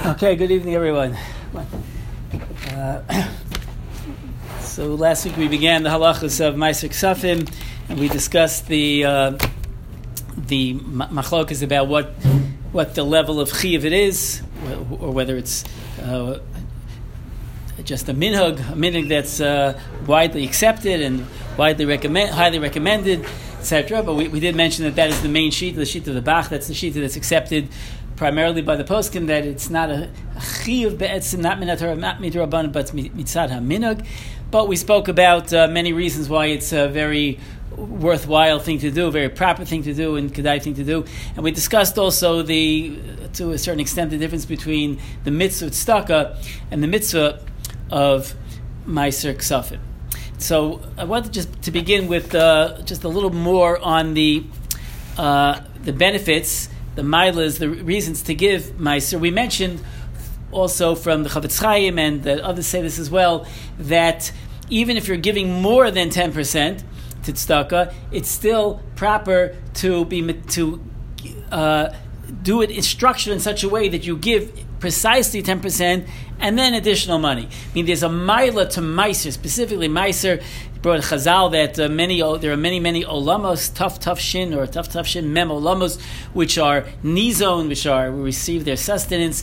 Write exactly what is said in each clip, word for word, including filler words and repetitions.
Okay, good evening, everyone. Uh, so last week we began the halachas of Meiser Ksafim, and we discussed the uh, the machlokas about what what the level of chiyuv it is, or whether it's uh, just a minhag, a minhag that's uh, widely accepted and widely recommend, highly recommended, et cetera. But we, we did mention that that is the main sheet, the sheet of the Bach. That's the sheet that's accepted primarily by the poskim, that it's not a chiyuv be'etzim, not min haTorah, not midrabanan, but mitzad haminhag. But we spoke about uh, many reasons why it's a very worthwhile thing to do, a very proper thing to do, and kedai thing to do. And we discussed also the, to a certain extent, the difference between the mitzvah of tzedakah and the mitzvah of Meiser Ksafim. So I wanted just to begin with uh, just a little more on the uh, the benefits, the milas, the reasons to give Meiser. We mentioned also from the Chavetz Chaim, and that others say this as well, that even if you're giving more than ten percent to tzedakah, it's still proper to be to uh, do it in structure in such a way that you give precisely ten percent and then additional money. I mean, there's a mila to Meiser, specifically Meiser. Brought Chazal that uh, many there are many many olamos, tough tough shin or tough tough shin mem olamos, which are nizon, which are we receive their sustenance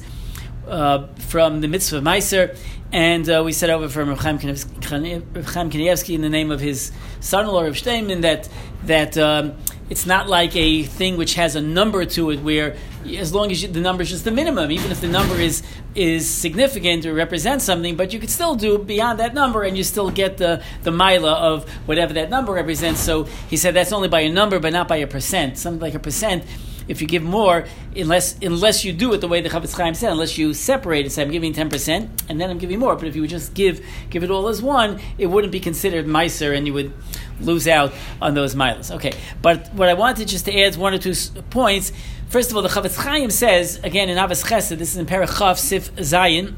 uh, from the mitzvah of Meiser. And uh, we said over from Reb Chaim Kanievsky in the name of his son-in-law Reb Steinman that that um, it's not like a thing which has a number to it, where as long as you, the number is just the minimum, even if the number is is significant or represents something, but you could still do beyond that number and you still get the the mila of whatever that number represents. So he said that's only by a number, but not by a percent. Something like a percent. If you give more, unless unless you do it the way the Chavetz Chaim said, unless you separate it, say I'm giving ten percent and then I'm giving more. But if you would just give give it all as one, it wouldn't be considered Meiser and you would lose out on those milas. Okay, but what I wanted just to add one or two points. First of all, the Chavetz Chaim says, again in Avos Chesed, this is in Perek Chav Sif Zayin.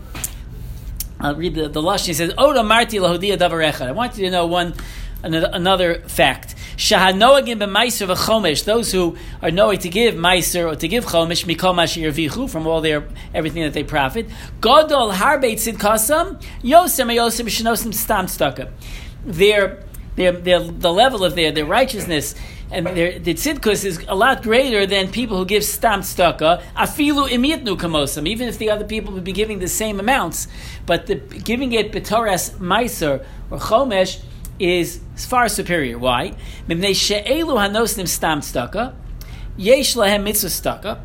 I'll read the, the Lashon. He says, Oda Marti Lahodia Davar Echad. I want you to know one another, another fact. Shahanoagim b'Meiser v'Chomesh, those who are knowing to give Meiser or to give Chomesh mikol mashir vichu, from all their everything that they profit. Godol harbeit tzidkasam yosem yosem shenosim stam tzedakah. Their their their the level of their their righteousness and their the tzidkus is a lot greater than people who give stam tzedakah. Afilu imitnu kamosam, even if the other people would be giving the same amounts, but the, giving it b'toras Meiser or Chomesh is far superior. Why? Mimnei she'elu hanosnim stam tzedakah, yesh lahem mitzvah tzedakah.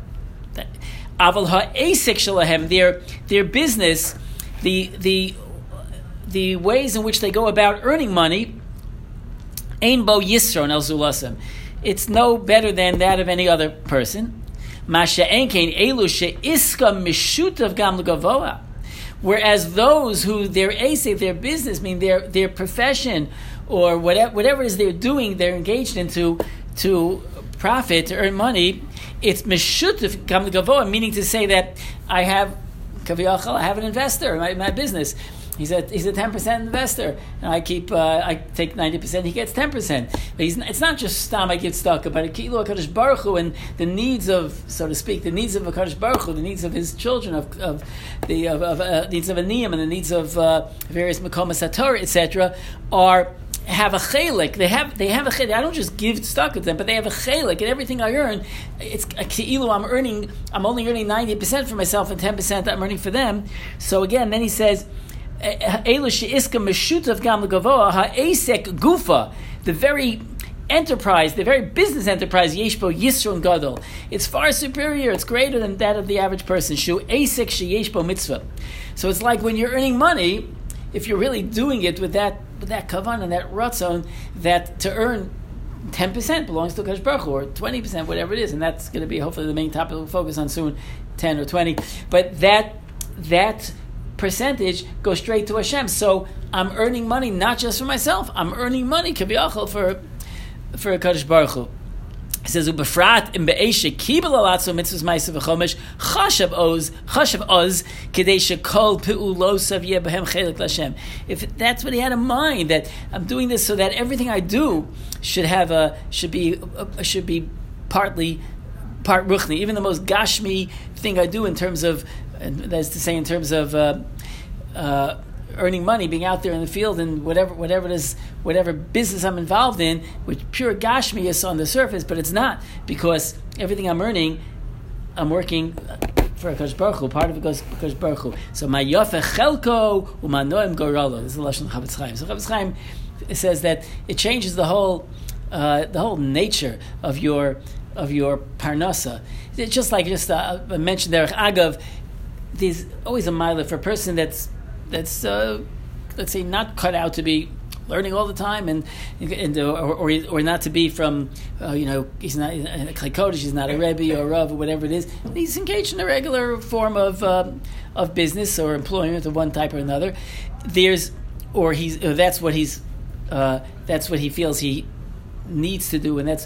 Aval ha'esek shelahem, their their business, the the the ways in which they go about earning money, ein bo yisron el zulasem. It's no better than that of any other person. Ma she'en kein elu she'iska mishutav gam legavoa. Whereas those who their asik, their business, mean their their profession or whatever whatever it is they're doing, they're engaged into to profit, to earn money, it's meshutav gam legavoa, meaning to say that I have kaviyachal, I have an investor in my, my business. He's a he's a ten percent investor, and I keep uh, I take ninety percent. He gets ten percent. But he's it's not just stam I give tzedakah, but kilu Hakadosh Baruch Hu, and the needs of, so to speak, the needs of Hakadosh Baruch Hu, the needs of his children, of of the of, of uh, needs of a niyam, and the needs of uh, various makomas haTorah, et cetera, are have a chelik. They have they have a chelik. I don't just give tzedakah to them, but they have a chelik, and everything I earn, it's kilu I'm earning. I'm only earning ninety percent for myself, and ten percent I'm earning for them. So again, then he says, the very enterprise, the very business enterprise, Yeshbo Yisron Gadol, it's far superior, it's greater than that of the average person. Shu Asek Sheyeshbo Mitzvah. So it's like when you're earning money, if you're really doing it with that with that kavan and that ratzon, that to earn ten percent belongs to Kadosh Baruch Hu, or twenty percent, whatever it is, and that's going to be hopefully the main topic we'll focus on soon, ten or twenty. But that that percentage goes straight to Hashem. So I'm earning money not just for myself. I'm earning money kaviyachal for for Kadosh Baruch Hu. It says ubefrat im be'eshe kibel alatzo mitzvahs ma'aser v'chomesh chashav oz chashav oz kedei shekol pe'ulosav yeh behem chelik l'Hashem. If that's what he had in mind, that I'm doing this so that everything I do should have a should be uh, should be partly part ruchni, even the most gashmi thing I do in terms of, that's to say, in terms of uh, uh, earning money, being out there in the field, and whatever whatever it is, whatever business I'm involved in, with pure gashmias on the surface, but it's not, because everything I'm earning, I'm working for Hakadosh Baruch Hu. Part of it goes for Hakadosh Baruch Hu. So my yofe chelko umanoim goralo. This is the lashon of Chavetz Chaim. So Chavetz Chaim says that it changes the whole uh, the whole nature of your of your parnasa. It's just like just uh, I mentioned there, Agav, there's always a mile for a person that's that's uh, let's say not cut out to be learning all the time, and and or or, or not to be from uh, you know he's not a Kodesh, he's not a Rebbe or a Rav or whatever it is. He's engaged in a regular form of um, of business or employment of one type or another. There's or he's or that's what he's uh, that's what he feels he needs to do, and that's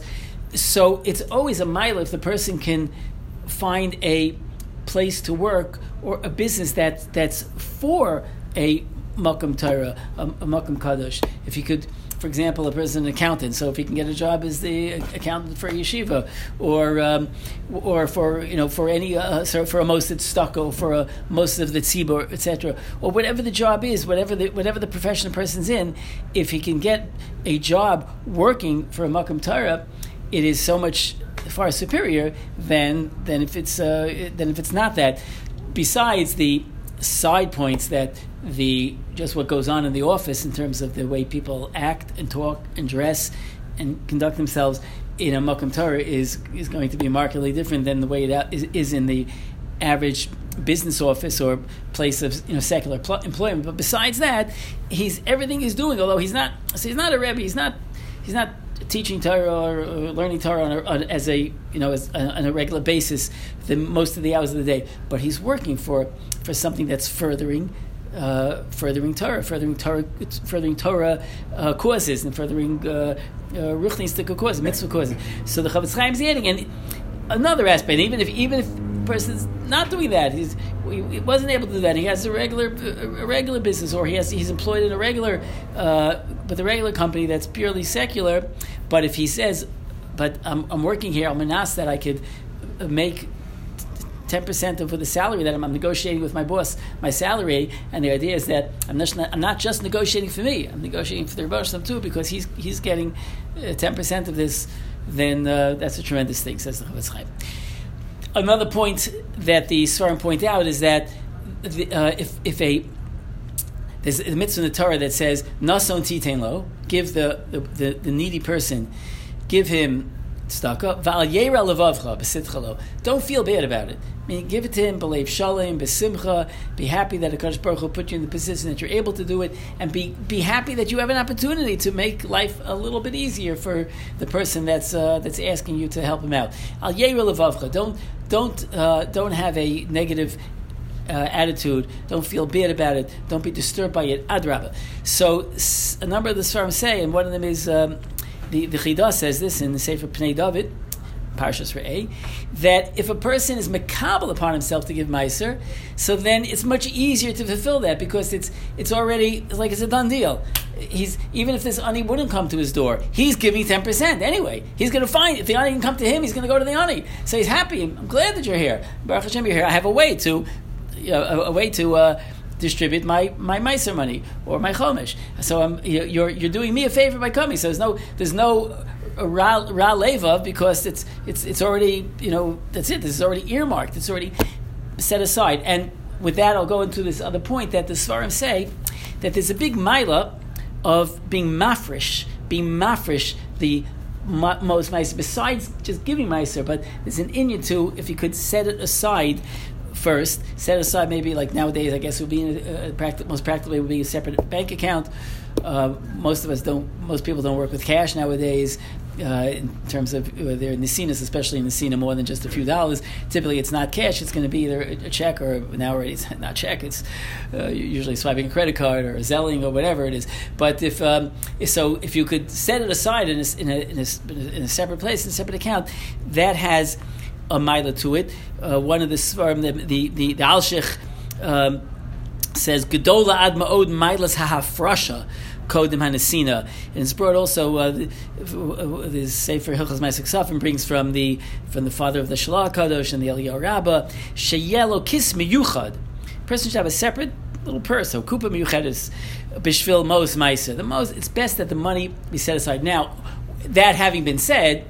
so it's always a mile if the person can find a place to work or a business that that's for a Makom Torah, a, a Makom Kadosh. If you could, for example, a person, an accountant, so if he can get a job as the accountant for a yeshiva, or um, or for you know for any uh, so for a Mossad Stucco, for a most of the tzibur, et cetera, or whatever the job is, whatever the whatever the profession the person's in, if he can get a job working for a Makom Torah, it is so much far superior than than if it's uh, than if it's not that. Besides the side points that the just what goes on in the office in terms of the way people act and talk and dress and conduct themselves in a Makom Torah is is going to be markedly different than the way it is, is in the average business office or place of you know secular pl- employment. But besides that, he's everything he's doing. Although he's not, so he's not a Rebbe. He's not. He's not teaching Torah or, or learning Torah on a, on, as a you know as, on, on a regular basis the most of the hours of the day. But he's working for for something that's furthering. Uh, furthering Torah, furthering Torah, furthering Torah uh, causes, and furthering uh, uh, ruchnistic causes, mitzvah causes. So the Chavetz Chaim is adding, and another aspect. Even if even if a person's not doing that, he's he wasn't able to do that. He has a regular a regular business, or he has he's employed in a regular, uh, but the regular company that's purely secular. But if he says, "But I'm, I'm working here, I'm asked that I could make ten percent of the salary that I'm, I'm negotiating with my boss, my salary," and the idea is that I'm not, I'm not just negotiating for me, I'm negotiating for the Rebbe Shalom too, because he's he's getting uh, ten percent of this, then uh, that's a tremendous thing, says the Chavetz Chaim. Another point that the Svarim point out is that the, uh, if if a there's a mitzvah in the Torah that says nason titein lo, give the, the, the, the needy person, give him tzedakah, v'al yera levavcha b'sitcha lo. Don't feel bad about it. I mean, give it to him, b'leiv shalom, b'simcha, be happy that HaKadosh Baruch Hu put you in the position that you're able to do it, and be be happy that you have an opportunity to make life a little bit easier for the person that's uh, that's asking you to help him out. Al yera levavcha. Don't don't uh, don't have a negative uh, attitude. Don't feel bad about it. Don't be disturbed by it. Adrabah. So s- a number of the Svarim say, and one of them is um, the the Chidah says this in the Sefer Pnei David, Parshas Re'eh, that if a person is mekabel upon himself to give meiser, so then it's much easier to fulfill that, because it's it's already it's like it's a done deal. He's even if this ani wouldn't come to his door, he's giving ten percent anyway. He's going to find if the ani can come to him, he's going to go to the ani. So he's happy. I'm glad that you're here. Baruch Hashem, you're here. I have a way to, you know, a, a way to. Uh, distribute my my meiser money or my chomesh. So I'm you're you're doing me a favor by coming. So there's no there's no ra, ra leva, because it's it's it's already you know that's it. This is already earmarked. It's already set aside. And with that, I'll go into this other point that the Svarim say that there's a big mila of being mafresh, being mafresh the ma- most meiser besides just giving meiser, but there's an inyan too if you could set it aside. First, set aside maybe like nowadays, I guess it would be in a, a practi- most practically would be a separate bank account. Uh, most of us don't. Most people don't work with cash nowadays. Uh, in terms of uh, their Nesinas, especially in Nesina, more than just a few dollars. Typically, it's not cash. It's going to be either a, a check or now already it's not check. It's uh, usually swiping a credit card or a Zelling or whatever it is. But if, um, if so, if you could set it aside in a, in a, in a, in a separate place, in a separate account, that has a mila to it. Uh, one of the Svarim, the the the, the Alshich um, says Gedola ad ma'od milas hahafrasha Kodim Hanasina. And it's brought also, uh, the Sefer Hilchos Ma'aseh Ksafim brings from the from the father of the Shalach Kadosh and the Eliyahu Rabbah, Sheyelo Kis Miyuchad. A person should have a separate little purse. So Kupa Miyuchad is Bishvil Mos Ma'aseh. The most, it's best that the money be set aside. Now, that having been said,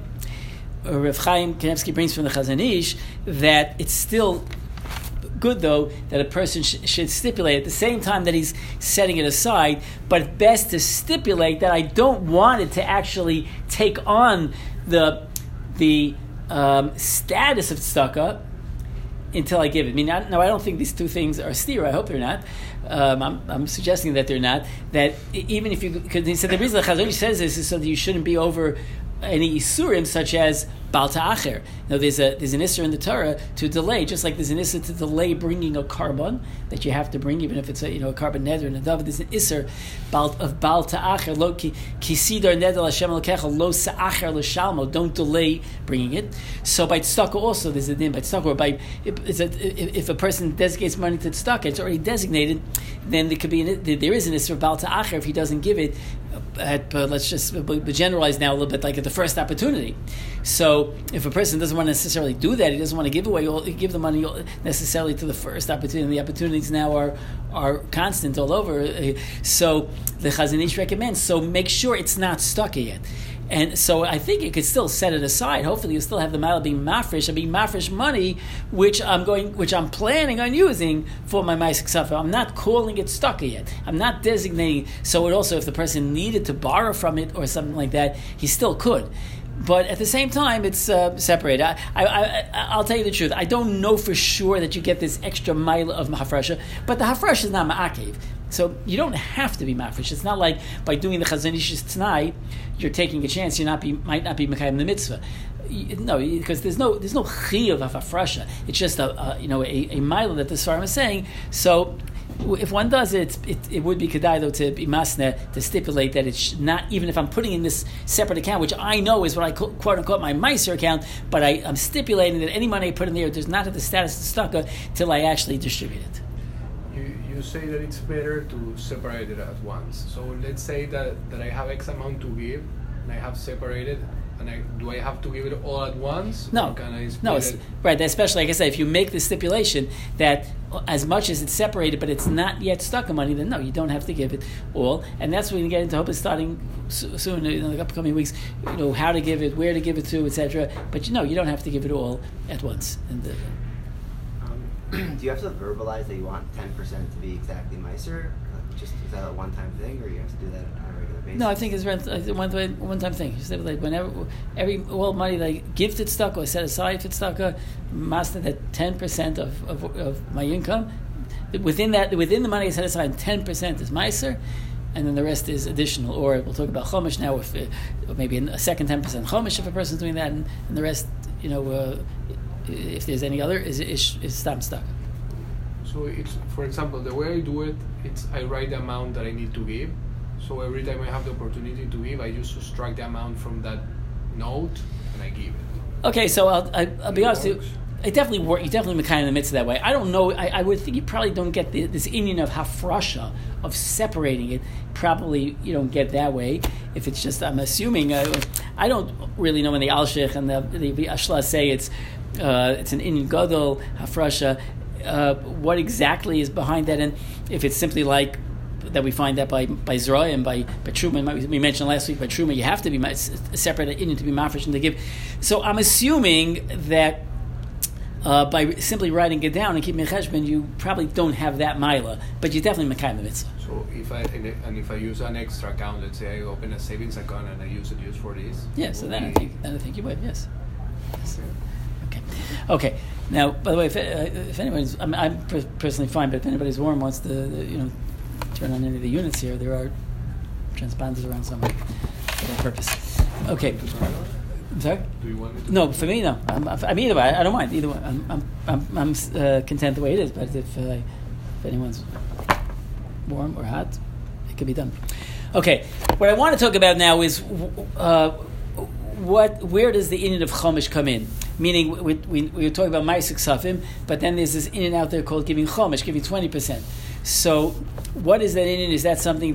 Rav Chaim Kanevsky brings from the Chazon Ish that it's still good, though, that a person sh- should stipulate at the same time that he's setting it aside, but best to stipulate that I don't want it to actually take on the the um, status of tzedakah until I give it. I mean, I, no, I don't think these two things are stira. I hope they're not. Um, I'm, I'm suggesting that they're not. That even if you, because he said the reason the Chazon Ish says this is so that you shouldn't be over any isurim such as bal ta'acher. Now there's a there's an isur in the Torah to delay, just like there's an isur to delay bringing a carbon that you have to bring, even if it's a you know a carbon neder and a dav. There's an isur bal, of bal ta'acher lo ki sidar neder Hashem Elokecha lo sa'acher l'shalmo. Don't delay bringing it. So by tzedakah also there's a din by tzedakah, or by if, a, if a person designates money to tzedakah, it's already designated. Then there could be an, there is an isur bal ta'acher if he doesn't give it. At, uh, let's just generalize now a little bit, like at the first opportunity. So, if a person doesn't want to necessarily do that, he doesn't want to give away, all, give the money necessarily to the first opportunity. The opportunities now are are constant all over. So, the Chazon Ish recommends. So, make sure it's not stuck yet. And so I think you could still set it aside. Hopefully, you still have the mile being mafresh and being mafresh money, which I'm going, which I'm planning on using for my Ma'aseh Ksafim. I'm not calling it stucker yet. I'm not designating. So it also, if the person needed to borrow from it or something like that, he still could. But at the same time, it's uh, separated. I, I, I, I'll tell you the truth. I don't know for sure that you get this extra mile of hafresha, but the hafresha is not ma'akev. So you don't have to be mafresh. It's not like by doing the Chazon Ish's t'nai, you're taking a chance you not be might not be mekayim the mitzvah. No, because there's no there's no chiyuv of hafresha. It's just a, a you know a, a mile that the Sfarim is saying. So if one does it, it, it would be kedai though to be masna to stipulate that it's not, even if I'm putting in this separate account, which I know is what I call, quote unquote my Meiser account, but I, I'm stipulating that any money I put in there does not have the status of tzedakah till I actually distribute it. You, you say that it's better to separate it at once. So let's say that, that I have X amount to give and I have separated. And I, do I have to give it all at once? No, or can I split no, it's, it? Right. Especially, like I said, if you make the stipulation that as much as it's separated, but it's not yet stuck in money, then no, you don't have to give it all. And that's when you get into hope is starting soon in the upcoming weeks. You know how to give it, where to give it to, et cetera. But you know you don't have to give it all at once. And the, um, do you have to verbalize that you want ten percent to be exactly Meiser? Just is that a one-time thing, or you have to do that on a regular basis? No, I think it's a one one time thing. You said like whenever every all money that I give to tzedakah or set aside for tzedakah, master that ten percent of, of of my income. Within that, within the money I set aside, ten percent is meiser, and then the rest is additional. Or we'll talk about chomish now, if uh, maybe a second ten percent chomish if a person's doing that, and, and the rest, you know, uh, if there's any other, is is is stam tzedakah. So it's, for example, the way I do it, it's I write the amount that I need to give. So every time I have the opportunity to give, I just subtract the amount from that note and I give it. Okay, so I'll, I, I'll be honest with you. It definitely work. You definitely kind of in the midst of that way. I don't know. I, I would think you probably don't get the, this Indian of hafrasha of separating it. Probably you don't get that way. If it's just, I'm assuming. Uh, I don't really know when the Alshich and the the, the Ashla say it's uh, it's an Indian gadol hafrasha. Uh, what exactly is behind that, and if it's simply like that, we find that by by Zroy and by by Truma. We mentioned last week by Truma, you have to be separate Indian to be mafresh and to give. So I'm assuming that uh, by simply writing it down and keeping a cheshbon, you probably don't have that mila, but you definitely mekayim the mitzvah. So if I and if I use an extra account, let's say I open a savings account and I use it just for this. Yeah, so then I think then I think you would, yes. yes. Okay, okay. Now, by the way, if, uh, if anyone's, I'm, I'm personally fine, but if anybody's warm wants to, uh, you know, turn on any of the units here, there are transponders around somewhere for that purpose. Okay. I'm sorry? Do you want me to? No, for me, no. I'm, I'm either way. I don't mind either way. I'm, I'm, I'm, I'm uh, content the way it is. But if, uh, if anyone's warm or hot, it can be done. Okay. What I want to talk about now is uh, what, where does the inyan of chomish come in? Meaning, we, we, we were talking about Ma'aseh Ksafim, but then there's this inyan out there called giving chomish, giving twenty percent. So, what is that inyan? Is that something that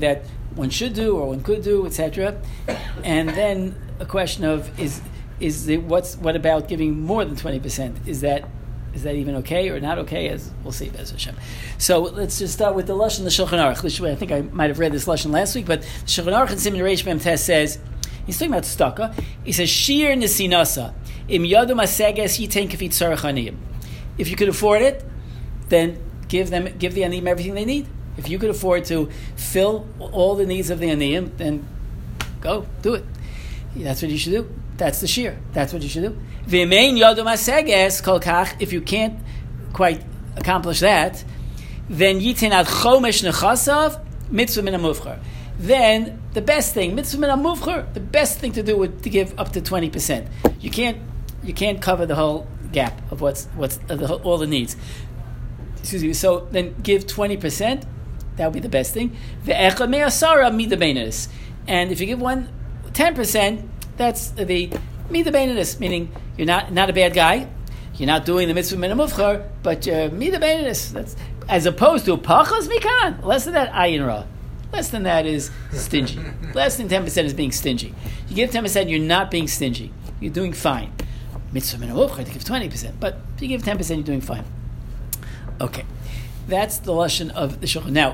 one should do or one could do, et cetera. And then a question of is is the, what's what about giving more than twenty percent? Is that is that even okay or not okay? As we'll see, Be'ez Hashem. So let's just start with the Lashon, the Shulchan Aruch. I think I might have read this Lashon last week, but the Shulchan Aruch in Siman Reish Mem Tes says, he's talking about tzedakah. He says, Shir nesinasa im yadu maseges yitain kafit tzarech aniyim. If you could afford it, then give them, give the aniyim everything they need. If you could afford to fill all the needs of the aniyim, then go do it. That's what you should do. That's the shir. That's what you should do. V'mein yadu maseges kol kach. If you can't quite accomplish that, then yitain ad chomesh nechasav mitzvah min hamuvchar. Then the best thing, mitzvah min hamuvchar, the best thing to do would to give up to twenty percent. You can't, you can't cover the whole gap of what's what's uh, the, all the needs. Excuse me. So then give twenty percent. That would be the best thing. Ve'echa me'asara mida beinis. And if you give one ten percent, that's the mida beinis, meaning you're not not a bad guy. You're not doing the mitzvah min hamuvchar, but uh, mida beinis. That's as opposed to pachas mikan. Less than that, ayin ra. Less than that is stingy. Less than ten percent is being stingy. You give ten percent, you're not being stingy. You're doing fine. Mitzvah min hamuvchar to give twenty percent, but if you give ten percent, you're doing fine. Okay, that's the lashon of the shulchan. Now,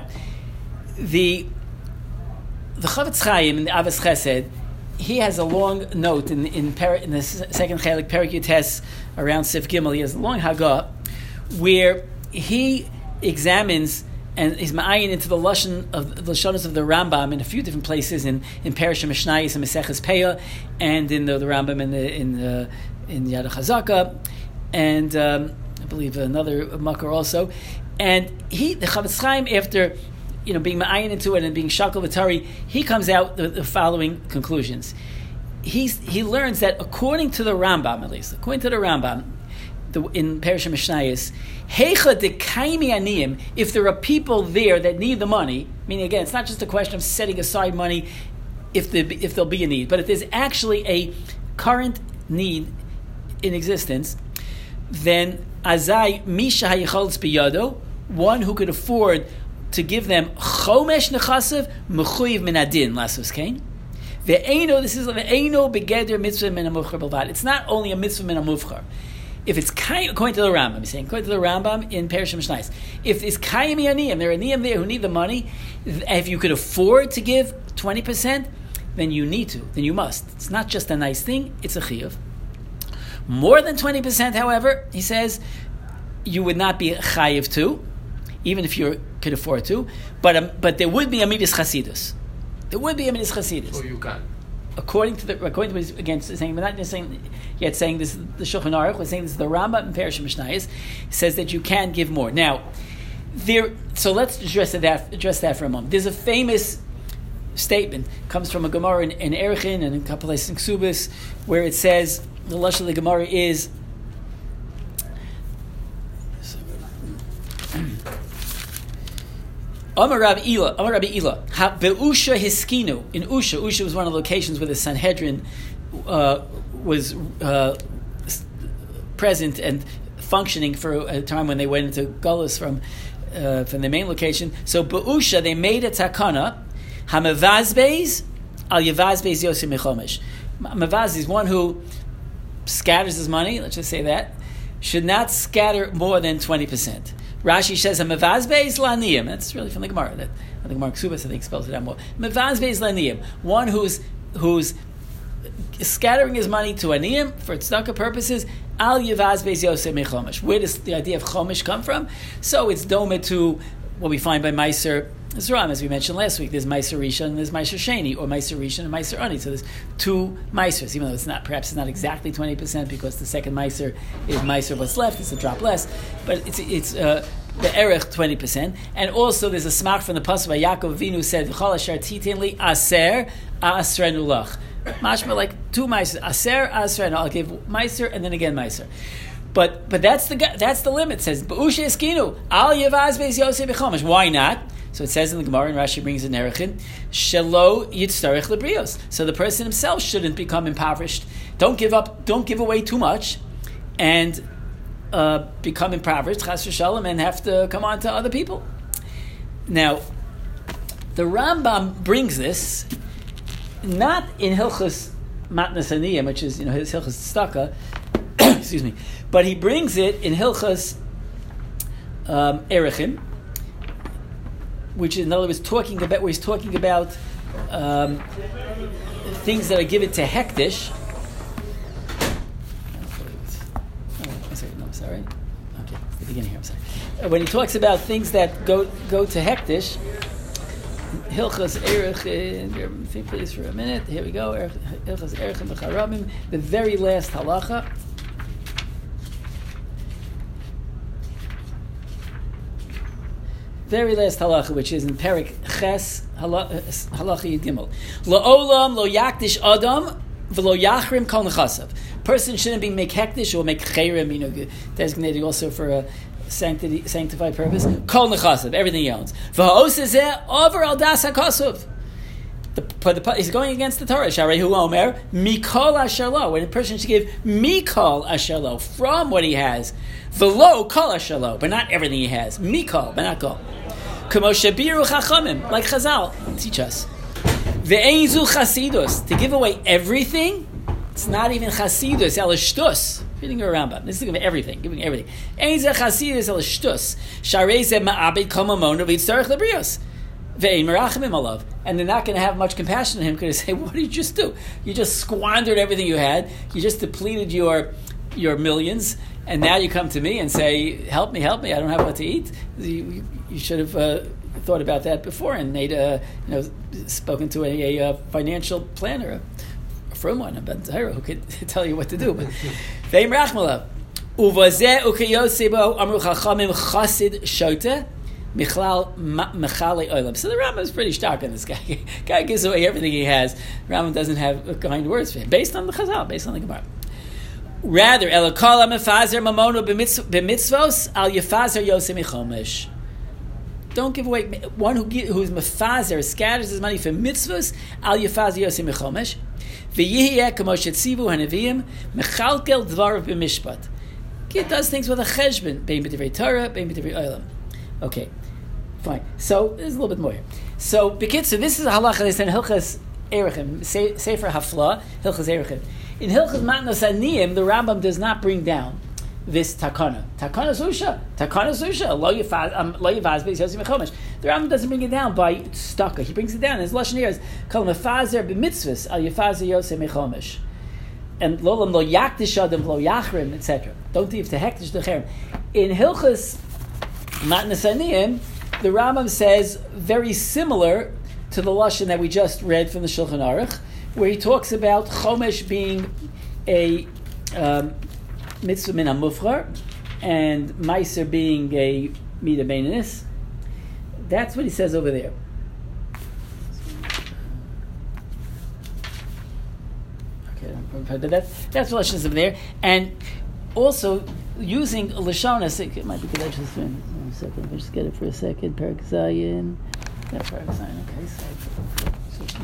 the the Chavetz Chaim in the Avos Chesed, he has a long note in in, per, in the second chelik Perek Yutes around Sif Gimel. He has a long Hagah where he examines and is ma'ayin into the lashon of the lashonos of the Rambam in a few different places in in Parashah Mishnayos and Maseches Peah, and in the, the Rambam in the in the, in Yad HaChazaka, and um, I believe another makar also. And he, the Chavetz Chaim, after you know being ma'ayin into it and being shakal v'tari, he comes out the, the following conclusions. He's, he learns that according to the Rambam, at least according to the Rambam, the, in Parashah Mishnayos, heicha dekaimi aniyim, if there are people there that need the money, meaning again, it's not just a question of setting aside money if the, if there'll be a need, but if there's actually a current need in existence, then azai misha hayicholz biyado, one who could afford to give them chomesh nechasav mechuyev min adin lasos kain. Ve'eino, this is ve'eino begeder mitzvah min hamuvchar belvad. It's not only a mitzvah min hamuvchar. If it's kayim, according to the Rambam, I'm saying according to the Rambam in Parashah Mishnayos, if it's kayim yaniyim, there are aniyim there who need the money. If you could afford to give twenty percent, then you need to, then you must. It's not just a nice thing; it's a chiyuv. More than twenty percent, however, he says, you would not be chayiv to, even if you could afford to. But um, but there would be a midas chasidus. There would be a midas chasidus. So you can. According to the according to what he's again saying, we're not just saying yet saying this is the Shulchan Aruch. We're saying this is the Rambam in Parashah Mishnayos. Says that you can give more. Now, there. So let's address that address that for a moment. There's a famous statement comes from a Gemara in, in Erchin and in a couple places in Ksubis where it says the lashon of the Gemara is. Amar Rabbi Ila, Amar Rabbi Ila, Be'usha Hiskinu. In Usha, Usha was one of the locations where the Sanhedrin uh, was uh, present and functioning for a time when they went into Gullus from uh, from the main location. So Be'usha, they made a takana, Hamavazbeis al Yavazbeis Yosef Mechomesh. Mavaz is one who scatters his money, let's just say that, should not scatter more than twenty percent. Rashi says a mevazbe is laniyim. That's really from the Gemara. That I think Mark Subas I think spells it out more. Mevazbe is laniyim. One who's who's scattering his money to aniyim for tzedakah purposes. Al yevazbe is yosef mechomesh. Where does the idea of chomesh come from? So it's doma to what we find by Meiser Zram, as we mentioned last week. There's Meiser Rishon and there's Meiser Sheni, or Meiser Rishon and Meiser Ani. So there's two Meisers, even though it's not perhaps it's not exactly twenty percent because the second Meiser is Meiser what's left. It's a drop less, but it's it's uh, the erech twenty percent. And also there's a smach from the pasuk by Yaakov Avinu said V'chol asher titen li aser asrenu lach. Mashma like two Meiser, aser asrenu. I'll give Meiser and then again Meiser. But but that's the that's the limit. It says B'usha eskinu al yevaz beis yosef b'chomesh. Why not? So it says in the Gemara, and Rashi brings in Erechin, Shelo yitztarech lebrios. So the person himself shouldn't become impoverished. Don't give up. Don't give away too much, and uh, become impoverished, chas v'shalom, and have to come on to other people. Now, The Rambam brings this not in Hilchos Matnas Aniyim, which is, you know, his Hilchos Tzedakah, excuse me, but he brings it in Hilchos um, Erechim, which is, in other words, talking about where he's talking about um, things that are given to Hektish. Oh, sorry, no, I'm sorry. Okay, it's the beginning here. I'm sorry. Uh, when he talks about things that go go to Hektish, Hilchos Erechim. Think please for a minute. Here we go. Hilchos Erechim v'Charabim. The very last halacha. Very last halacha, which is in Perik Ches halacha Yud Gimel. La'olam lo yakdish adam v'lo yachrim kol nechasav. Person shouldn't be make hektish or make chayrim, you know, designated also for a sanctity, sanctified purpose. Kol nechasav, everything he owns. V'ha'osezeh over al das hakasuv. But the, he's going against the Torah. Sharehu Omer mikol asher lo. When a person should give mikol asher lo from what he has, v'lo kol asher lo, but not everything he has. Mikol, but not kol. Kamo shabiru chachamim, like Chazal teach us. Ve'einzu chasidus, to give away everything. It's not even chasidus, el shtus. Reading a Rambam, this is giving everything, giving everything. Einzu chasidus el shtus. Sharei ze ma'abed kol mamon v'yitzarech lebrios. And they're not going to have much compassion on him because they say, what did you just do? You just squandered everything you had. You just depleted your your millions. And now you come to me and say, help me, help me. I don't have what to eat. You, you should have uh, thought about that before and made a, you know, spoken to a, a, a financial planner, a firm one, a Ben Zahira, who could tell you what to do. But Ve'im Rachmalav. Uvazeh ukayosebo amru chachamim chasid shoteh. Michlal Mechale Olam. So the Rambam is pretty stark on this guy. Guy gives away everything he has. Rambam doesn't have kind words for him, based on the Chazal, based on the Gemara. Rather, Elakala Mefazer Mamono b'mitzvos al Yefazer Yosem Chomesh. Don't give away one who who's Mefazer scatters his money for mitzvos al Yefazer Yosem Chomesh. V'yihiyeh kamo shetzivu hanavim mechalkel dvarav b'mishpat. He does things with a cheshbon, bein b'divrei Torah, bein b'divrei Olam. Okay, fine. So there's a little bit more here. So, Bekitzu, this is a halacha that's in Hilchos Erechim, Sefer Hafla, Hilchos Erechim. In Hilchos Matnos Aniyim, the Rambam does not bring down this takana. Takana zusha. Takana zusha. Lo yivaz beis yosim mechomesh. The Rambam doesn't bring it down by staka. He brings it down. His lashon here is kol mefazer b'mitzvos al yifazer yosim mechomesh. And lolam lo yakdish adam lo yachrim, et cetera. Don't leave to hektish the cherem. In Hilchos Matnas Aniyim, the Rambam says very similar to the lashon that we just read from the Shulchan Aruch, where he talks about Chomesh being a um, mitzvah min hamufchar and Meiser being a midah beininus. That's what he says over there. Okay, that's that's what lashon over there, and also using Lashonas, it might be good. I just one second. Let me just get it for a second. Perik Zayin. Yeah, Perik Zayin. Okay.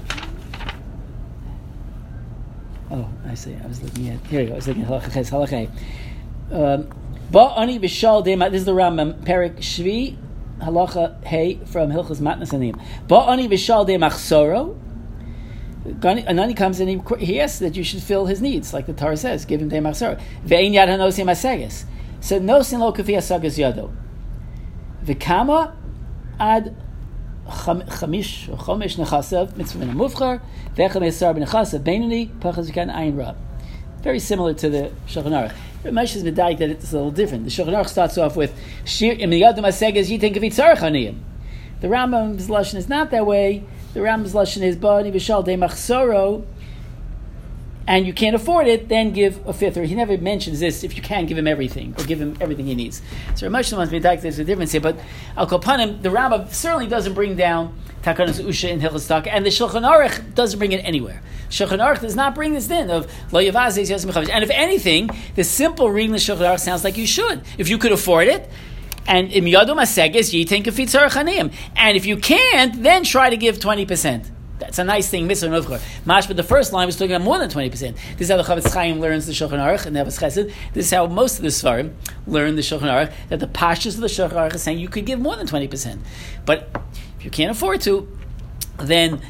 So, oh, I see. I was looking at. Here we go. I was looking at Halacha Ches Halacha. Ba'ani b'shal de'ma. This is the Rambam. Perik Shvi Halacha Hey from Hilchos Matnas Aniyim. Ba'ani b'shal de'machsoro. And then he comes and he, he asks that you should fill his needs, like the Torah says, give him de'machsor. Ve'in yad hanosim aseges. So nosin lo kafi asagas yado. V'kama ad chamish or chomesh nechasav mitzvah min hamufchar ve'echam esar b'nechasav beinani pachas v'kan ayin rab. Very similar to the Shulchan Aruch. Ramesh is medayik that it's a little different. The Shulchan Aruch starts off with shir im yadam aseges yitin kafi tzarech aniyim. The Rambam's lashon is not that way. The Rambam's lashon is ba'ani b'shal de'machsoro, and you can't afford it, then give a fifth. Or he never mentions this, if you can, give him everything, or give him everything he needs. So Ramesh wants me to take there's a difference here, but Al Kopanim, the Rambam certainly doesn't bring down Takanas Usha in Hilchos Taka, and the Shulchan Aruch doesn't bring it anywhere. Shulchan Aruch does not bring this in of Lo Yavaz Yosim Mechomesh. And if anything, the simple reading of Shulchan Aruch sounds like you should. If you could afford it, and im yadom aseges yitin kafi tzarech aniyim. And if you can't, then try to give twenty percent. That's a nice thing, mitzvah nufchar. Mash, but the first line was talking about more than twenty percent. This is how the Chavetz Chaim learns the Shulchan Aruch and the Avos Chesed. This is how most of the Sfarim learn the Shulchan Aruch, that the pashtus of the Shulchan Aruch is saying you could give more than twenty percent. But If you can't afford to, then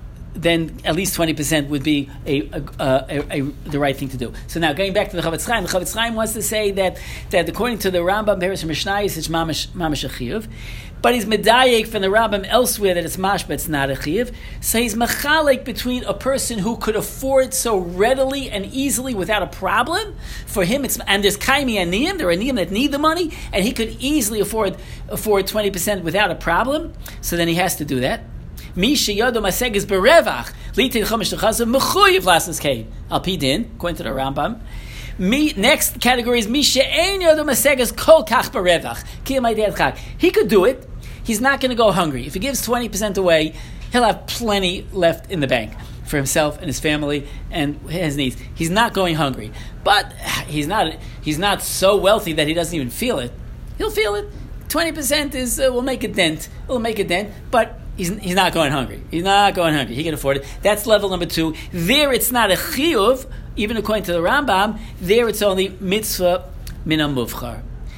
then at least twenty percent would be a, a, a, a, the right thing to do. So now, going back to the Chavetz Chaim, the Chavetz Chaim wants to say that, that according to the Rambam, Beres Mishnayos, it's mamash, mamash a chiyuv, but he's medayek from the Rambam elsewhere that it's mash, but it's not a chiyuv. So he's mechalek between a person who could afford so readily and easily without a problem. For him, it's and there's kaimi aniyim, there are aniyim that need the money, and he could easily afford afford twenty percent without a problem. So then he has to do that. Misha yodo maseges berevach litin chomesh lechasav mechuyev lasnas kain al pi din, according to the Rambam. Me, next category is Misha ein yodo maseges kol kach berevach ki my dad chag. He could do it. He's not going to go hungry. If he gives twenty percent away, he'll have plenty left in the bank for himself and his family and his needs. He's not going hungry, but he's not he's not so wealthy that he doesn't even feel it. He'll feel it. Twenty percent is uh, will make a dent. It'll make a dent, but He's, he's not going hungry. He's not going hungry. He can afford it. That's level number two. There it's not a chiyuv, even according to the Rambam. There it's only mitzvah min muvchar.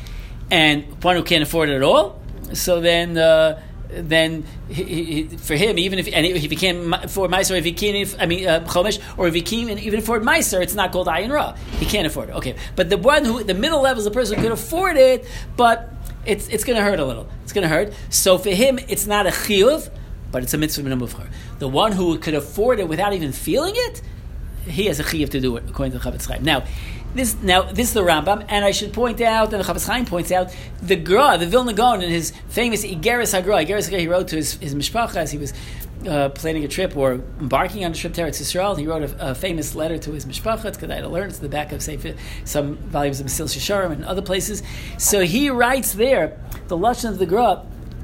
And one who can't afford it at all, so then uh, then he, he, for him, even if and if he can't afford meiser, or if he can't, if, I mean uh, chomesh, or if he can't even afford meiser, it's not called ayin ra. He can't afford it. Okay, but the one who the middle level is the person who could afford it, but It's it's going to hurt a little. It's going to hurt. So for him, it's not a chiyuv, but it's a mitzvah min muvchar. The one who could afford it without even feeling it, he has a chiyuv to do it, according to the Chavetz Chaim. Now, this now this is the Rambam, and I should point out, and the Chavetz Chaim points out, the Gra, the Vilna Gaon, in his famous Igeres HaGra, Igeres HaGra, he wrote to his, his mishpacha as he was uh, planning a trip or embarking on a trip to Eretz Yisrael. He wrote a, a famous letter to his mishpacha. It's Kedai to learn. It's the back of say, some volumes of Mesil Shisharim and other places. So he writes there, the lashon of the Gra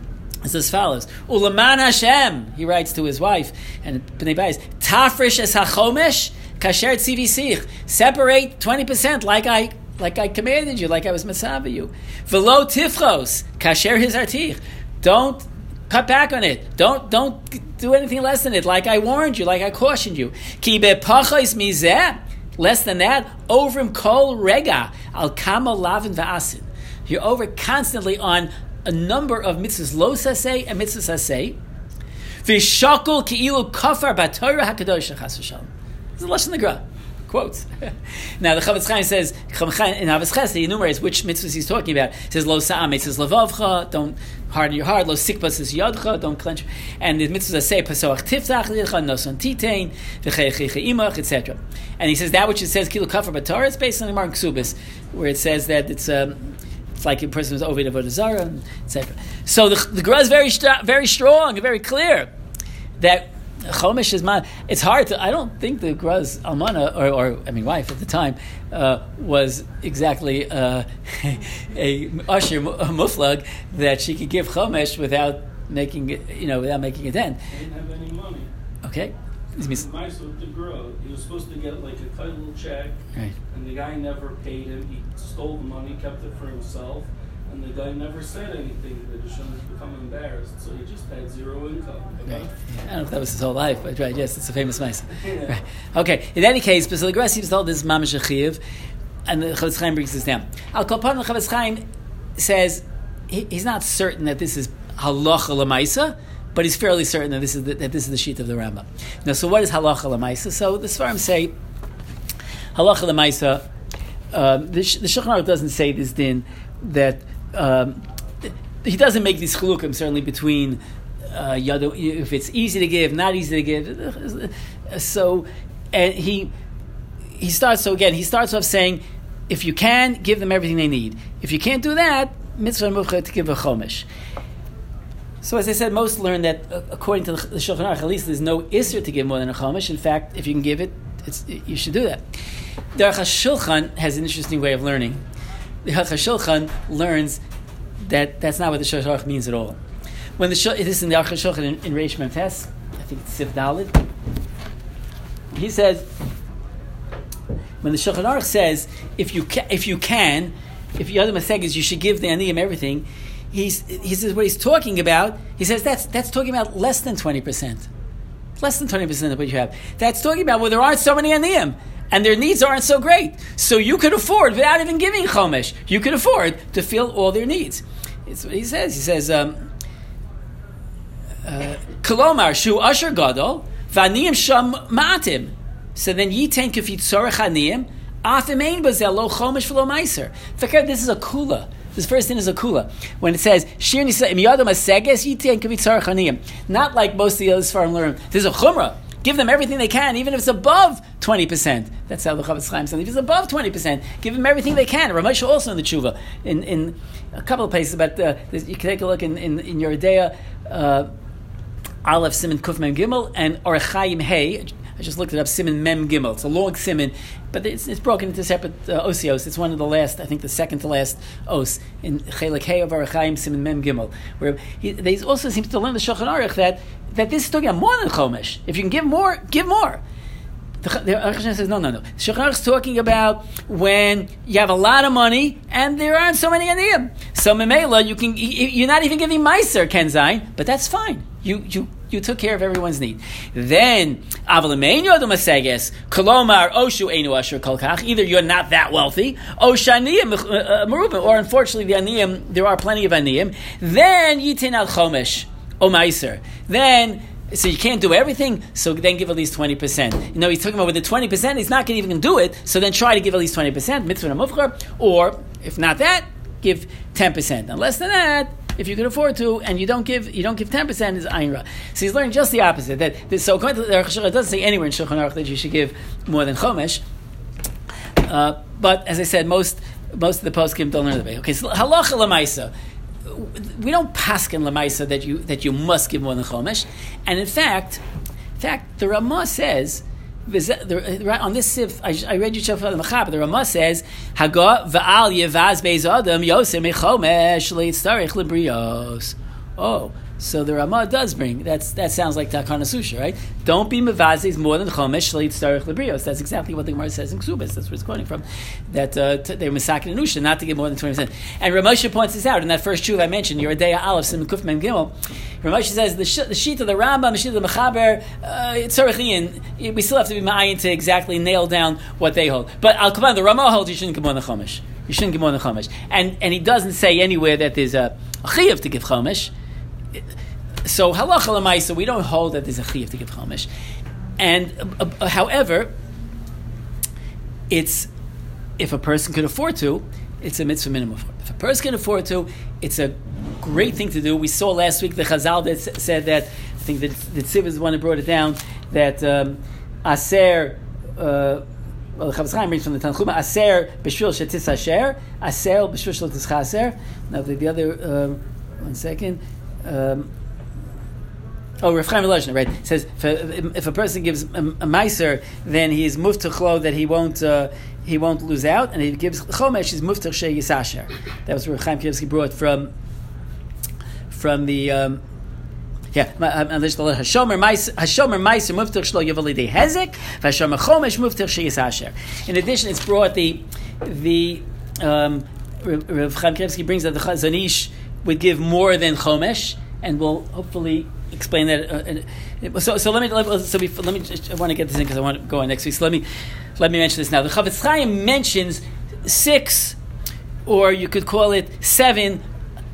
is as follows: Ulaman Hashem, he writes to his wife and Bnei Bayis, Tafresh es hachomesh kasher tzivi sich. Separate twenty percent, like I like I commanded you, like I was mitzvah you. Velo tifchos kasher hizartich. Don't cut back on it. Don't don't do anything less than it, like I warned you, like I cautioned you. Ki bepachos mizeh, less than that, ovrim kol rega al kama lavin va'asin. You're over constantly on a number of mitzvahs lo saseh and mitzvahs saseh. V'shakol ki'ilu kafar b'Torah hakadosh chas v'shalom. This is the lashon the Gra. Quotes. Now the Chavetz Chaim says in Havas Ches he enumerates which mitzvahs he's talking about. He says lo sa'am, it says levavcha, don't harden your heart. Lo sikpa says yadcha, don't clench. And the mitzvahs say pasoach tiftach lidcha, noson titein, v'cheyechicha imach, et cetera. And he says that which it says kilu kafar b'Torah, it's based on the Gemara Ksubis, where it says that it's um, it's like a person who's over avodah zarah, et cetera. So the the Gra is very very strong and very clear that Chomesh is man. It's hard to. I don't think the Gra's almana or, or I mean wife at the time uh, was exactly uh, a usher a muflag that she could give Chomesh without making it, you know, without making a dent. He didn't have any money. Okay. Nice with the Gra. He was supposed to get like a tight little check, right. And the guy never paid him. He stole the money, kept it for himself. And the guy never said anything that Hashem has become embarrassed, so he just had zero income. Right. I don't know if that was his whole life, but right, yes, it's a famous mice. Yeah. Right. Okay, in any case, but so the Gra seems told this is mamash chiyuv, and the Chavetz Chaim brings this down. Al kol panim, the Chavetz Chaim says he, he's not certain that this is halacha lemaisa, but he's fairly certain that this is the, that this is the sheet of the Rambam. Now, so what is halacha lemaisa? So the Sfarim say halacha lemaisa. Um, the, the Shulchan Aruch doesn't say this din that. Um, he doesn't make these chilukim certainly between uh, yadu, if it's easy to give, not easy to give. So, and he he starts. So again, he starts off saying, if you can, give them everything they need. If you can't do that, mitzvah muvchar to give a chomesh. So as I said, most learn that uh, according to the Shulchan Aruch, at least there's no isser to give more than a chomesh. In fact, if you can give it, it's, you should do that. The Aruch HaShulchan has an interesting way of learning. The Aruch HaShulchan learns that that's not what the Shulchan Aruch means at all. When the Shul, it is in the Aruch HaShulchan in, in Reish Mem Tes, I think it's Sif Daled, he says, when the Shulchan Aruch says, if you can, if you can, if you other maseges, you should give the aniyim everything, he's, he says what he's talking about, he says that's that's talking about less than twenty percent. Less than twenty percent of what you have. That's talking about where there aren't so many aniyim. And their needs aren't so great. So you could afford, without even giving chomesh, you could afford to fill all their needs. It's what he says. He says, um, Kolomar shu asher gadol v'aniyim sham ma'atim. So then yitain kafit tzorach aniyim afim ein bazel lo chomesh v'lo meiser. Fakir, this is a kula. This first thing is a kula. When it says shir nisa imiyadam aseges yitain kafit tzorach aniyim. Not like most of the other Sfarim learn. This is a chumrah. Give them everything they can, even if it's above twenty percent. That's how the Chavetz Chaim says. If it's above twenty percent, give them everything they can. Ramesh also in the tshuva, in, in a couple of places, but uh, you can take a look in, in, in Yoreh Deah, uh, Aleph Siman Kuf Mem Gimel, and Orach Chaim Hey. I just looked it up, Siman Mem Gimel. It's a long Siman, but it's, it's broken into separate uh, osios. It's one of the last, I think the second to last os, in Chelik Hey of Orach Chaim, Siman Mem Gimel, where he, they also seem to learn the Shulchan Aruch that that this is talking about more than Chomesh. If you can give more, give more. The, the Aruch Hashem says, no, no, no. The Shulchan Aruch is talking about when you have a lot of money and there aren't so many aniyim. So Memela, you can, you're not even giving Meiser, Ken Zayin, but that's fine. You, you, you took care of everyone's need. Then, Avalamein Yodom Aseges, Kolomar, Oshu Einu Asher Kolkach, either you're not that wealthy, or Shaniyim Merubim, or unfortunately the aniyim, there are plenty of aniyim, then Yitin Al Chomesh. O Meiser. Then, so you can't do everything, so then give at least twenty percent. You know, he's talking about with the twenty percent, he's not even going to do it, so then try to give at least twenty percent, mitzvah and mufchar, or, if not that, give ten percent. And less than that, if you can afford to, and you don't give you don't give ten percent, is Ayin Ra. So he's learning just the opposite. That, that So according to the Aruch Shulchan, it doesn't say anywhere in Shulchan Aruch that you should give more than Chomesh. Uh, but, as I said, most most of the poskim don't learn the way. Okay, so halacha l'maisa. We don't paskin l'maisa that you that you must give more than chomesh, and in fact, in fact, the Ramah says on this sif. I, I read you Shafar the Mechaber. The Ramah says Haga va'al yevaz beis adam yosem mechomesh leitzarich lebrios. Oh. So the Ramah does bring, that's, that sounds like Takana Susha, right? Don't be mevazes more than chomesh shleitz starich lebrios. That's exactly what the Gemara says in Ksubas. That's where it's quoting from. That uh, t- they're misakin and usha, not to give more than twenty percent. And Ramosha points this out in that first shuv I mentioned, Yoreh Deah Aleph Siman Kuf Mem Gimel. Ramosha says the, sh- the sheet of the Rambam, the sheet of the Mechaber, uh, we still have to be ma'ayin to exactly nail down what they hold. But Al Kavan, the Ramah holds you shouldn't give more than chomesh. You shouldn't give more than chomesh. And and he doesn't say anywhere that there's a, a chiyuv to give chomesh. So halacha l'maisa, we don't hold that there's a chiyuv to give chomesh, and uh, uh, however, it's if a person can afford to, it's a mitzvah minimum. If a person can afford to, it's a great thing to do. We saw last week the Chazal that s- said that I think that the Tziv is the one that brought it down that um, aser. Uh, well, the Chavetz Chaim reads from the Tanchuma, aser b'shul shetis asher, aser b'shul shetis chaser. Now the, the other um, one second. Um, Oh, Rav Chaim Volozhin, right? It says if a, if a person gives a, a meiser, then he is muftach that he won't uh, he won't lose out, and if he gives chomesh, he's muftach she yisasher. That was Rav Chaim Kivsky brought from from the um, yeah. Hashomer meiser meiser muftach shlo yavalidei hezek, v'hashomer chomesh muftach she yisasher. In addition, it's brought the the um, Rav Chaim Kivsky brings that the Chazon Ish would give more than chomesh, and will hopefully explain that. Uh, so, so let me let, so we, let me. Just, I want to get this in because I want to go on next week. So let me let me mention this now. The Chavetz Chaim mentions six, or you could call it seven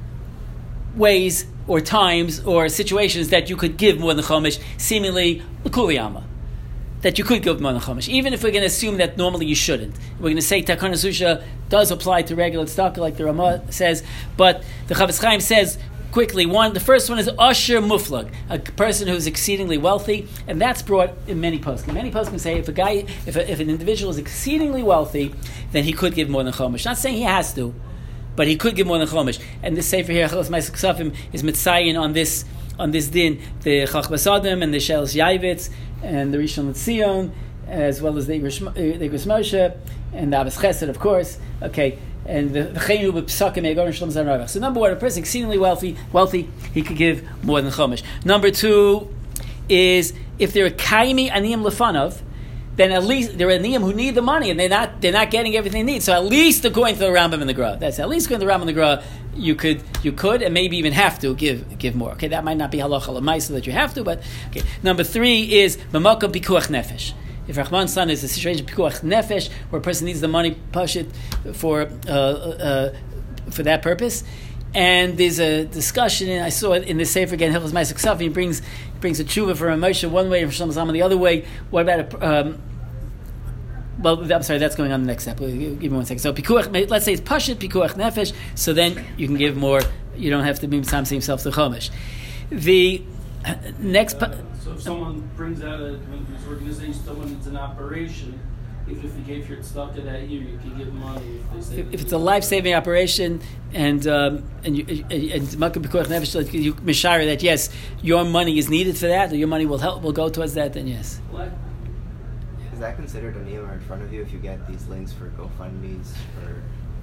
ways or times or situations that you could give more than chomesh, seemingly l'kuliyama, that you could give more than chomesh, even if we're going to assume that normally you shouldn't. We're going to say Takana Susha does apply to regular tzedakah, like the Ramah says, but the Chavetz Chaim says. Quickly, one. The first one is Asher Muflag, a person who's exceedingly wealthy, and that's brought in many poskim. Many poskim say if a guy, if a, if an individual is exceedingly wealthy, then he could give more than chomesh. Not saying he has to, but he could give more than chomesh. And this sefer here, Chalas Ma'aseh Ksafim, is mitzayin on this on this din, the Chachmas Adam and the Shelos Yavitz and the Rishon LeZion, as well as the Igros Moshe and the Abbas Chesed, of course. Okay. And the chaynu b'psakim egorim shalom zanravach. So number one, a person exceedingly wealthy, wealthy, he could give more than chomesh. Number two is if they're a kaimi aniyim lefanov, then at least they're aniyim who need the money and they're not they're not getting everything they need. So at least according to the Rambam and the Gra, that's at least according to the Rambam and the Gra, you could you could and maybe even have to give give more. Okay, that might not be halacha l'maisa that you have to, but okay. Number three is b'makom pikuach nefesh. If Rahman's son is a situation of pikuach nefesh, where a person needs the money, push it for uh, uh, for that purpose, And there's a discussion, and I saw it in the Sefer again, Hilchos Ma'aser Ksafim. He brings he brings a tshuva for a Moshe one way and for Shlomo Zalman the other way. What about a um, well, I'm sorry, that's going on the next step. Give me one second. So, pikuach, let's say it's pashut, pikuach nefesh, so then you can give more, you don't have to be samsing himself to chomesh. The next... Uh, so if someone brings out a, when his organization, someone needs an operation, even if you gave your tzedakah that year, you can give money if they say... If, if it's a life-saving operation, and um, and you and Makkah pikuach nefesh, like you mishara that, yes, your money is needed for that, or your money will help, will go towards that, then yes. What? Is that considered a niyama in front of you if you get these links for GoFundMe's for?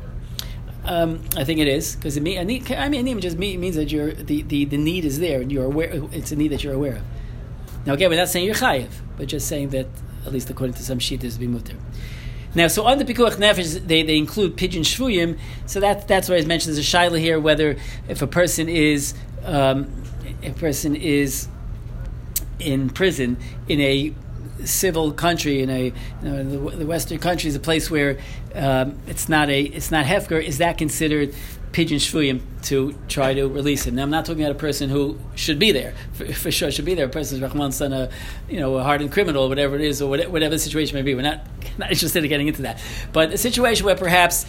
Um, I think it is because I mean, a need, I mean, a need just means that you're the, the, the need is there and you're aware. It's a need that you're aware of. Now, again, we're not saying you're chayiv, but just saying that at least according to some shittas, be mutter. Now, so on the pikuach nefesh, they, they include pidyon shvuyim. So that that's what I mentioned. There's a shaila here whether if a person is um, a person is in prison in a civil country, in a you know, the, the Western country is a place where um, it's not a it's not hefker. Is that considered pidyon shvuyim to try to release him? Now I'm not talking about a person who should be there for, for sure should be there. A person who's Rahman's son, a you know a hardened criminal, whatever it is, or whatever, whatever the situation may be. We're not not interested in getting into that. But a situation where perhaps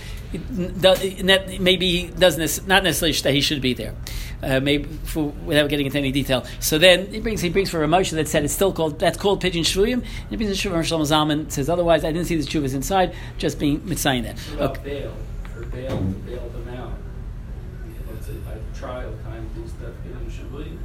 it, maybe he doesn't not necessarily that he should be there. Uh, maybe for, without getting into any detail. So then he brings he brings for a motion that said it's still called that's called pidyon shvuyim. And he brings a tshuva from Shlomo Zalman says otherwise. I didn't see the tshuvas inside, just being mitzayin that. What about okay. bail? For bail to bail them out. Let's say at trial time, these that pidyon shvuyim.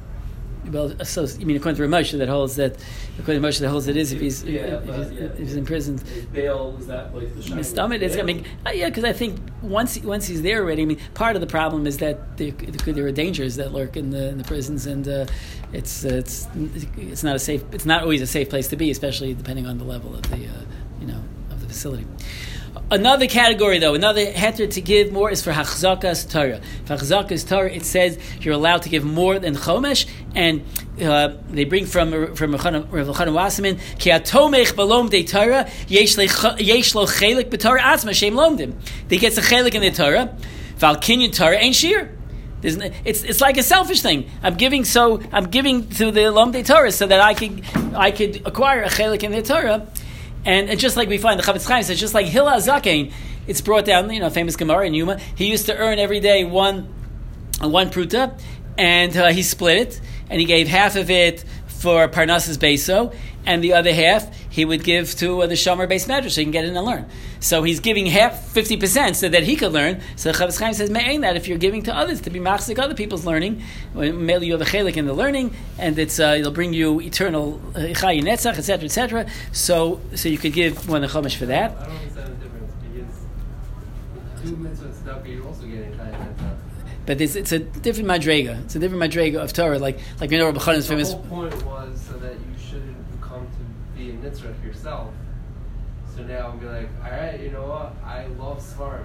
Well, so you mean according to Ramosha that holds that according to Ramosha that holds that is if he's yeah, if, but, he's, yeah. if he's in prison. Bail is that like the His stomach is. I mean, uh, yeah, because I think once he, once he's there already. I mean, part of the problem is that there, there are dangers that lurk in the in the prisons, and uh, it's uh, it's it's not a safe. It's not always a safe place to be, especially depending on the level of the uh, you know of the facility. Another category, though, another heter to give more is for Hachzakas Torah. For Hachzakas Torah, it says you're allowed to give more than Chomesh, and uh, they bring from from Rav Chanan Wasserman, Ki atomech balom de Torah yesh lo chelik b'Torah atzma shem lomdim. They get a chelik in the Torah, val kinyan Torah ain't shir. It's it's like a selfish thing. I'm giving so I'm giving to the lomdei Torah so that I could I could acquire a chelik in the Torah. And, and just like we find the Chavetz Chaim says, just like Hillel Zakein, it's brought down, you know, famous Gemara in Yuma. He used to earn every day one, uh, one pruta, and uh, he split it, and he gave half of it for Parnassus Beso, and the other half he would give to uh, the Shomer Beis Medrash so he can get in and learn. So he's giving half, fifty percent, so that he could learn. So the Chavetz Chaim says, me'ain that if you're giving to others to be machzik other people's learning, maybe you have a chelik in the learning, and it's uh, it'll bring you eternal chayi netzach, et cetera, et cetera. So, so you could give one the chomesh for that. I don't understand the difference because two mitzvahs tzedakah, you're also getting chayi netzach. But it's, it's a different madrega. It's a different madrega of Torah. Like like you know, Rabbi Chanan's famous. The whole point was so that you shouldn't come to be a nitzrach yourself. So now I'm be like, all right, you know what? I love Svarim.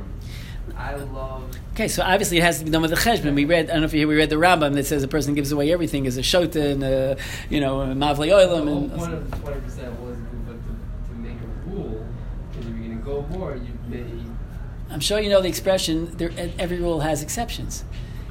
I love. Okay, so obviously it has to be done with the cheshbon. We read, I don't know if you hear, we read the Rambam that says a person gives away everything as a shota and a, you know, a mavli oilam. The whole and point of the twenty percent wasn't but to, to make a rule. If you're going to go more, you may. I'm sure you know the expression. There, every rule has exceptions.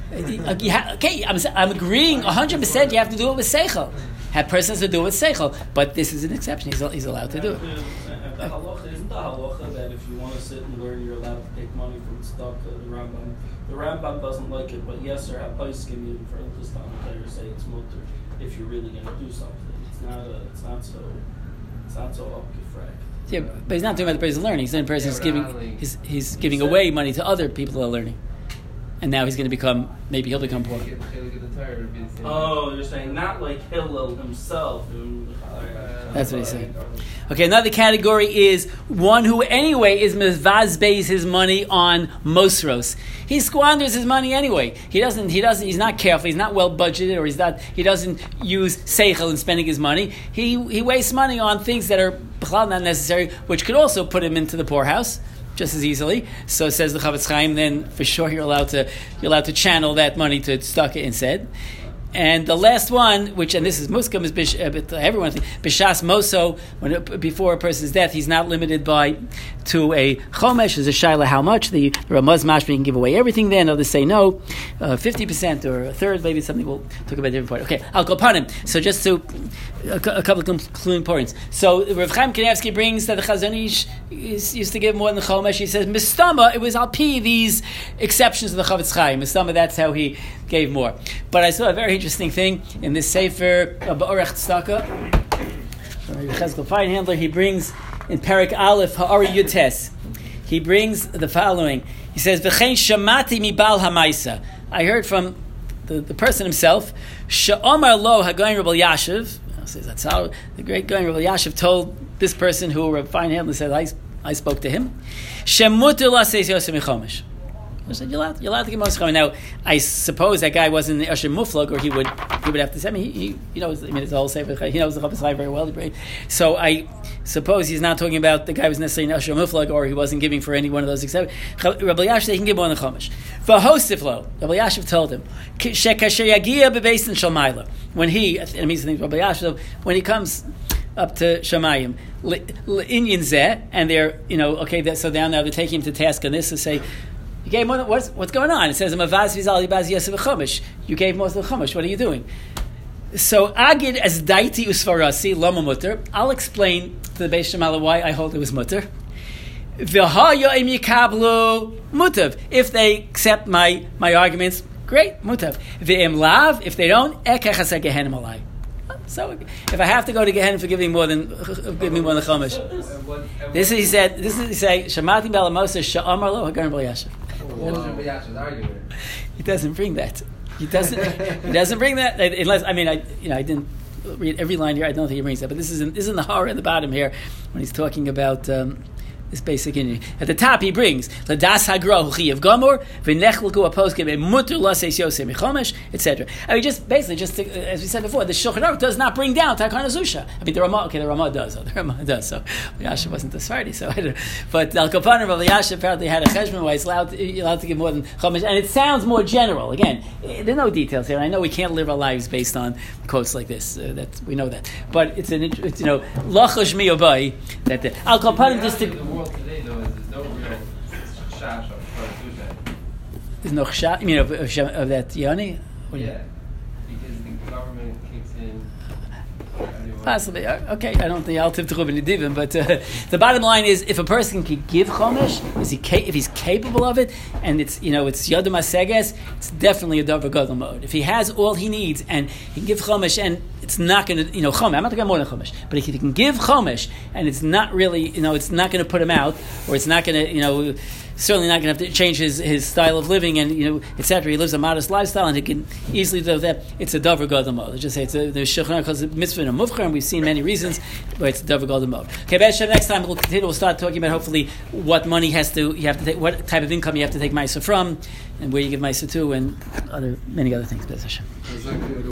Okay, I'm, I'm agreeing one hundred percent. You have to do it with seichel. Have persons to do it with seichel, but this is an exception. He's, he's allowed to do it. The halacha isn't the halacha that if you want to sit and learn, you're allowed to take money from tzedakah. The Rambam, the Rambam doesn't like it, but yes, sir, have paiskim even for this time player say it's mutter if you're really going to do something. It's not a, it's not so, it's not so up-gefragt. Yeah, but he's not talking about the person learning. He's saying the person Yeah, is giving like, he's he's giving away money to other people that are learning, and now he's going to become maybe he'll become poor. Get the chelik of the Torah, it'd be the same. Oh, you're saying not like Hillel himself. That's what he's saying. Okay, another category is one who anyway is mevazbeis his money on mosros. He squanders his money anyway. He doesn't. He doesn't. He's not careful. He's not well budgeted, or he's not. He doesn't use seichel in spending his money. He he wastes money on things that are not necessary, which could also put him into the poorhouse just as easily. So says the Chavetz Chaim. Then for sure you're allowed to you're allowed to channel that money to tzedakah instead. And the last one, which, and this is Muskim, is bish, uh, everyone, Bishas Moso, when it, before a person's death, he's not limited by to a Chomesh, there's a Shaila how much, the, the Ramaz Mashma can give away everything then, others say no, uh, fifty percent or a third, maybe something we'll talk about a different point. Okay, I'll go upon him. So just to, a, a couple of concluding points. So Rav Chaim Kanievsky brings that the Chazon Ish used to give more than the Chomesh. He says, Mistama, it was Alpi, these exceptions of the Chavetz Chaim. Mistama, that's how he gave more. But I saw a very interesting thing in this Sefer of Ba'orach Tzedakah. Cheskel Feinhandler, he brings in Perek Aleph Ha'ari Yutes, he brings the following. He says, V'chein shamati mi bal ha'maisa. I heard from the, the person himself, Sha'omar lo ha'goyin Rabbi Yashiv, says that's how the great Goyin Rabbi Yashiv told this person who Rabbi Feinhandler said, I, I spoke to him, Shemuter la seis yosem michomesh. I said, you're allowed, you're allowed to give Moshe Chomesh. Now, I suppose that guy wasn't the Usher Muflog, or he would he would have to say, I mean, he, he, he knows, I mean, it's a whole Sefer, he knows the Chavetz Chaim very well. So I suppose he's not talking about the guy who was necessarily an Usher Muflog, or he wasn't giving for any one of those except Rabbi Yashiv, they can give more than Chomesh. V'hosiflo, Rabbi Yashiv told him, Shekasher yagia bebeis shalmayla. When he, it means the Rabbi Yashiv, when he comes up to Shamayim, Inyan Zeh, and they're, you know, okay, so down now they're taking him to task on this to say, you gave more than, what's, what's going on? It says, you gave most of the chumash. What are you doing? So, Agid as daiti usfarasi lama mutter. I'll explain to the Beis Shemala why I hold it was mutter. V'haya yikablu mutav. If they accept my, my arguments, great, mutav. V'im lav. If they don't, ekech hasa gehenim alai. So, if I have to go to Gehenna for giving more than give me more than chumash, this is he said. This is he say. Shamati balamosa sha'amar lo hagan b'l yashiv. What was Rabbi Yashiv's argument? He doesn't bring that. He doesn't. He doesn't bring that unless I mean I you know I didn't read every line here. I don't think he brings that. But this is in, this is in the horror at the bottom here when he's talking about. Um, This basic Indian. At the top, he brings Ladas Hagro Chiyav Gomor V'Nechlku Aposkim Mutter Laseis Yosem Michomesh, et cetera. I mean, just basically, just to, as we said before, the Shulchan Aruch does not bring down Takana Zusha. I mean, the Ramah, okay, the Ramah does. Oh, the Ramah does. So Yashiv wasn't this Friday, so I don't. But Al Kapanim of Yashiv apparently had a cheshbon where he's allowed to, allowed to give more than Chomesh, and it sounds more general. Again, there are no details here. I know we can't live our lives based on quotes like this. Uh, that we know that, but it's an it's, you know Lachash Miyobai that the Al Kapanim just to. Today, though, is there's no real shash of Torah. There's no shash. You mean of, of, of that Yoni? Yeah, because the government kicks in. Possibly. Okay, I don't think I'll tip to Ruben Nedivim, but uh, the bottom line is, if a person can give Chomesh, is he ca- if he's capable of it, and it's you know it's Yodam Aseges, it's definitely a Dover Gadol mode. If he has all he needs and he can give Chomesh, and it's not going to you know Chomesh, I'm not talking more than Chomesh, but if he can give Chomesh and it's not really you know it's not going to put him out, or it's not going to you know. Certainly not going to have to change his, his style of living, and you know, et cetera. He lives a modest lifestyle, and he can easily do that. It's a davar gadol mode. Let's just say it's a, the Shulchan Aruch calls it mitzvah and mufcher, and we've seen many reasons, but it's a davar gadol mode. Okay, Be'ez next time we'll continue. We'll start talking about hopefully what money has to you have to take, what type of income you have to take ma'aser from, and where you give ma'aser to, and other many other things. Be'ez Hashem.